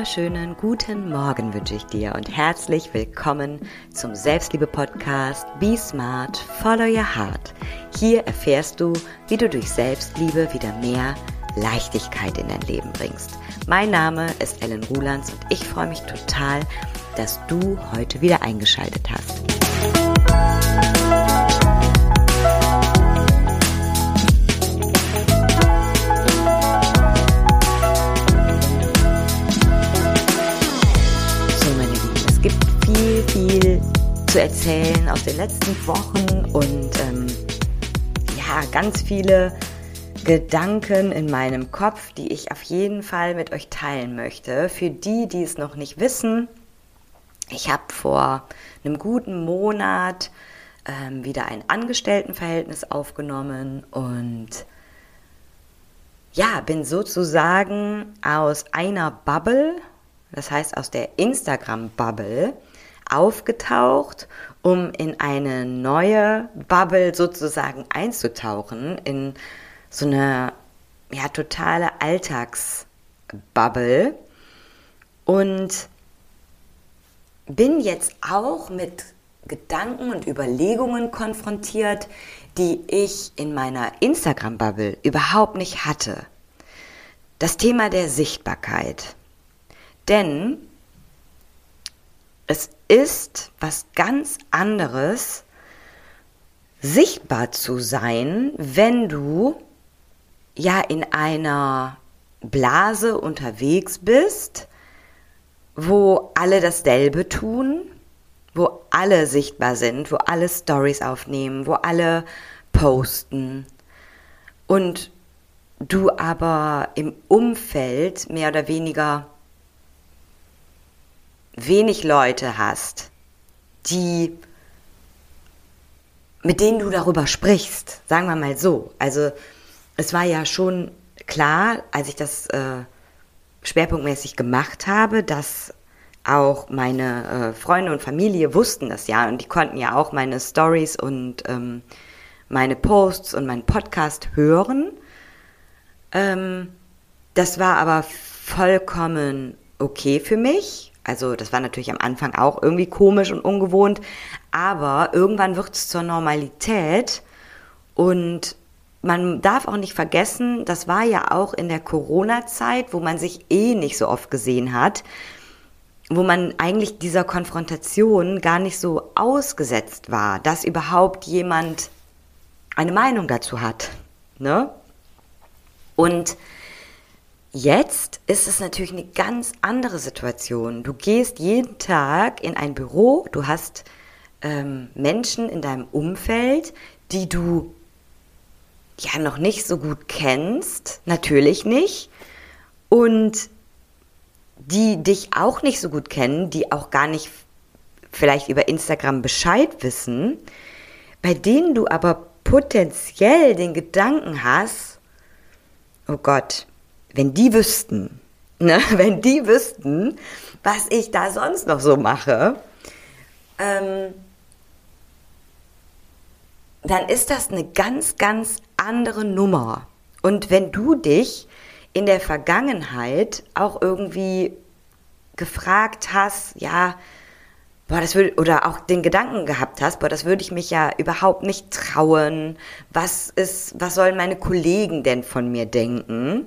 wunderschönen guten Morgen wünsche ich dir und herzlich willkommen zum Selbstliebe-Podcast Be Smart, Follow Your Heart. Hier erfährst du, wie du durch Selbstliebe wieder mehr Leichtigkeit in dein Leben bringst. Mein Name ist Ellen Rulands und ich freue mich total, dass du heute wieder eingeschaltet hast. Viel zu erzählen aus den letzten Wochen und ganz viele Gedanken in meinem Kopf, die ich auf jeden Fall mit euch teilen möchte. Für die, die es noch nicht wissen, ich habe vor einem guten Monat wieder ein Angestelltenverhältnis aufgenommen und bin sozusagen aus einer Bubble, das heißt aus der Instagram-Bubble, aufgetaucht, um in eine neue Bubble sozusagen einzutauchen, in so eine totale Alltagsbubble, und bin jetzt auch mit Gedanken und Überlegungen konfrontiert, die ich in meiner Instagram-Bubble überhaupt nicht hatte. Das Thema der Sichtbarkeit. Denn es ist was ganz anderes, sichtbar zu sein, wenn du in einer Blase unterwegs bist, wo alle dasselbe tun, wo alle sichtbar sind, wo alle Stories aufnehmen, wo alle posten und du aber im Umfeld mehr oder weniger wenig Leute hast, mit denen du darüber sprichst, sagen wir mal so. Also es war ja schon klar, als ich das schwerpunktmäßig gemacht habe, dass auch meine Freunde und Familie wussten das ja und die konnten ja auch meine Stories und meine Posts und meinen Podcast hören. Das war aber vollkommen okay für mich. Also das war natürlich am Anfang auch irgendwie komisch und ungewohnt, aber irgendwann wird es zur Normalität und man darf auch nicht vergessen, das war ja auch in der Corona-Zeit, wo man sich nicht so oft gesehen hat, wo man eigentlich dieser Konfrontation gar nicht so ausgesetzt war, dass überhaupt jemand eine Meinung dazu hat, ne? Und jetzt ist es natürlich eine ganz andere Situation. Du gehst jeden Tag in ein Büro, du hast Menschen in deinem Umfeld, die du noch nicht so gut kennst, natürlich nicht, und die dich auch nicht so gut kennen, die auch gar nicht vielleicht über Instagram Bescheid wissen, bei denen du aber potenziell den Gedanken hast, oh Gott, wenn die wüssten, was ich da sonst noch so mache, dann ist das eine ganz, ganz andere Nummer. Und wenn du dich in der Vergangenheit auch irgendwie gefragt hast, oder auch den Gedanken gehabt hast, das würde ich mich ja überhaupt nicht trauen, was sollen meine Kollegen denn von mir denken?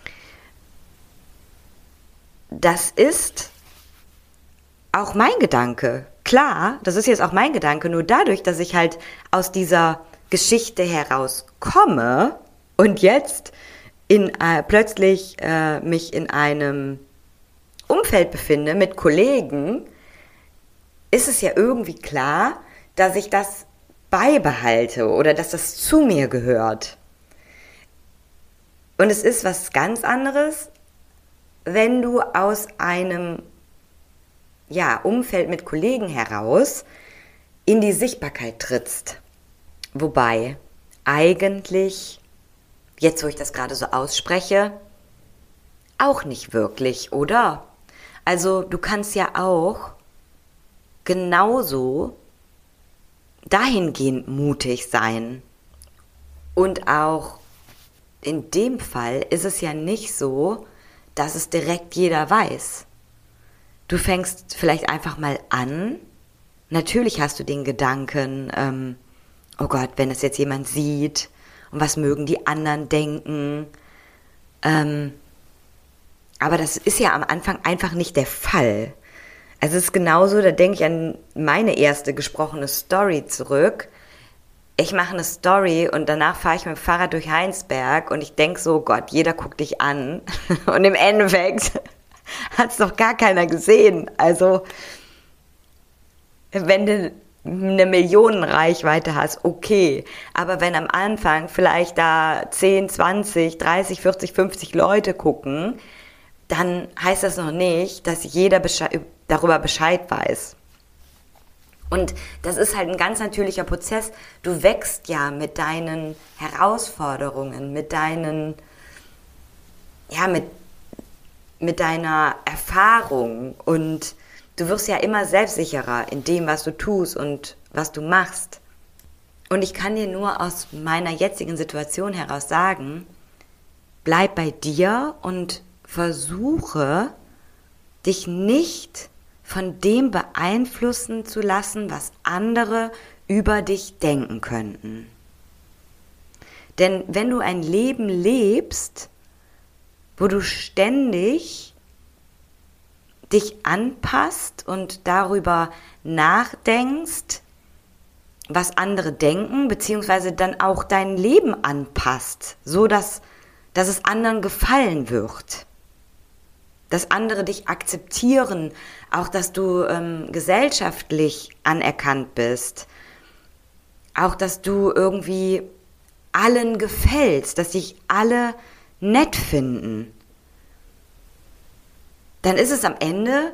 Das ist auch mein Gedanke. Klar, das ist jetzt auch mein Gedanke, nur dadurch, dass ich halt aus dieser Geschichte herauskomme und jetzt plötzlich mich in einem Umfeld befinde mit Kollegen, ist es ja irgendwie klar, dass ich das beibehalte oder dass das zu mir gehört. Und es ist was ganz anderes, wenn du aus einem Umfeld mit Kollegen heraus in die Sichtbarkeit trittst. Wobei eigentlich, jetzt wo ich das gerade so ausspreche, auch nicht wirklich, oder? Also du kannst ja auch genauso dahingehend mutig sein. Und auch in dem Fall ist es ja nicht so, dass es direkt jeder weiß. Du fängst vielleicht einfach mal an. Natürlich hast du den Gedanken, oh Gott, wenn es jetzt jemand sieht und was mögen die anderen denken. Aber das ist ja am Anfang einfach nicht der Fall. Also es ist genauso, da denke ich an meine erste gesprochene Story zurück. Ich mache eine Story und danach fahre ich mit dem Fahrrad durch Heinsberg und ich denke so, Gott, jeder guckt dich an. Und im Endeffekt hat es doch gar keiner gesehen. Also wenn du eine Millionenreichweite hast, okay. Aber wenn am Anfang vielleicht da 10, 20, 30, 40, 50 Leute gucken, dann heißt das noch nicht, dass jeder darüber Bescheid weiß. Und das ist halt ein ganz natürlicher Prozess. Du wächst ja mit deinen Herausforderungen, mit deinen, ja, mit deiner Erfahrung, und du wirst ja immer selbstsicherer in dem, was du tust und was du machst. Und ich kann dir nur aus meiner jetzigen Situation heraus sagen, bleib bei dir und versuche, dich nicht von dem beeinflussen zu lassen, was andere über dich denken könnten. Denn wenn du ein Leben lebst, wo du ständig dich anpasst und darüber nachdenkst, was andere denken, beziehungsweise dann auch dein Leben anpasst, so dass es anderen gefallen wird, dass andere dich akzeptieren, auch dass du gesellschaftlich anerkannt bist, auch dass du irgendwie allen gefällst, dass dich alle nett finden, dann ist es am Ende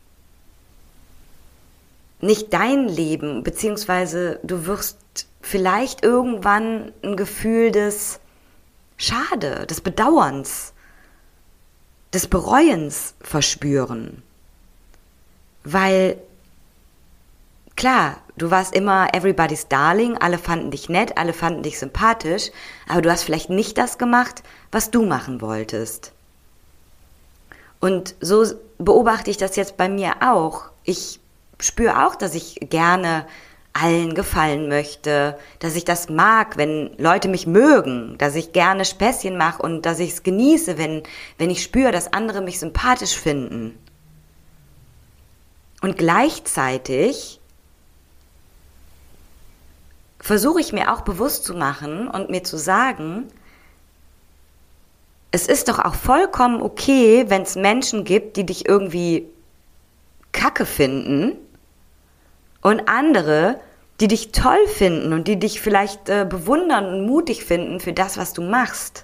nicht dein Leben, beziehungsweise du wirst vielleicht irgendwann ein Gefühl des Schade, des Bedauerns, des Bereuens verspüren. Weil, klar, du warst immer everybody's darling, alle fanden dich nett, alle fanden dich sympathisch, aber du hast vielleicht nicht das gemacht, was du machen wolltest. Und so beobachte ich das jetzt bei mir auch. Ich spüre auch, dass ich gerne allen gefallen möchte, dass ich das mag, wenn Leute mich mögen, dass ich gerne Späßchen mache und dass ich es genieße, wenn ich spüre, dass andere mich sympathisch finden. Und gleichzeitig versuche ich mir auch bewusst zu machen und mir zu sagen, es ist doch auch vollkommen okay, wenn es Menschen gibt, die dich irgendwie kacke finden und andere, die dich toll finden und die dich vielleicht bewundern und mutig finden für das, was du machst.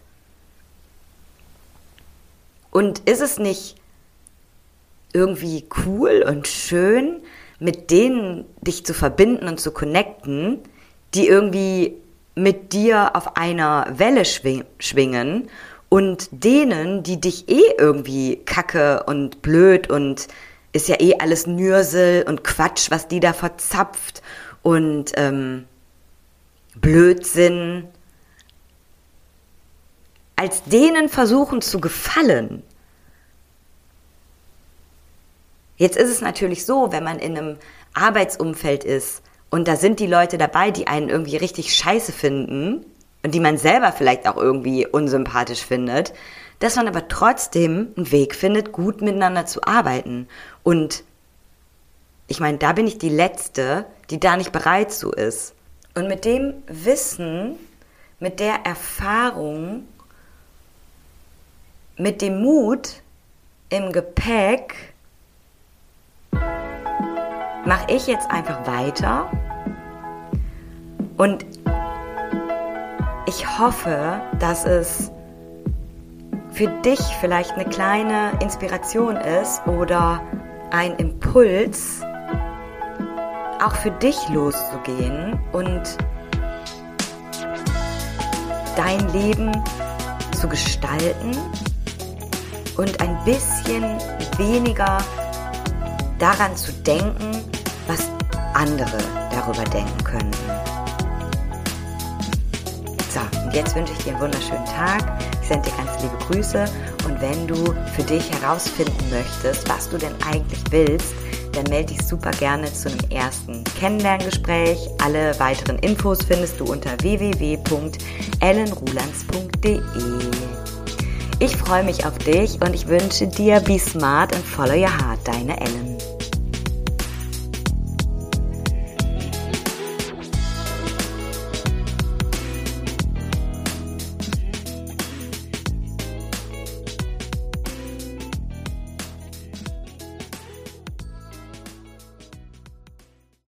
Und ist es nicht irgendwie cool und schön, mit denen dich zu verbinden und zu connecten, die irgendwie mit dir auf einer Welle schwingen, und denen, die dich irgendwie kacke und blöd und ist ja alles Nürsel und Quatsch, was die da verzapft und Blödsinn, als denen versuchen zu gefallen. Jetzt ist es natürlich so, wenn man in einem Arbeitsumfeld ist und da sind die Leute dabei, die einen irgendwie richtig scheiße finden und die man selber vielleicht auch irgendwie unsympathisch findet, dass man aber trotzdem einen Weg findet, gut miteinander zu arbeiten. Und ich meine, da bin ich die Letzte, die da nicht bereit zu ist. Und mit dem Wissen, mit der Erfahrung, mit dem Mut im Gepäck, mache ich jetzt einfach weiter. Und ich hoffe, dass es für dich vielleicht eine kleine Inspiration ist oder ein Impuls, auch für dich loszugehen und dein Leben zu gestalten und ein bisschen weniger daran zu denken, was andere darüber denken können. So, in Und jetzt wünsche ich dir einen wunderschönen Tag. Ich sende dir ganz liebe Grüße. Und wenn du für dich herausfinden möchtest, was du denn eigentlich willst, dann melde dich super gerne zu einem ersten Kennenlerngespräch. Alle weiteren Infos findest du unter www.ellenrulands.de. Ich freue mich auf dich und ich wünsche dir Be Smart and Follow Your Heart, deine Ellen.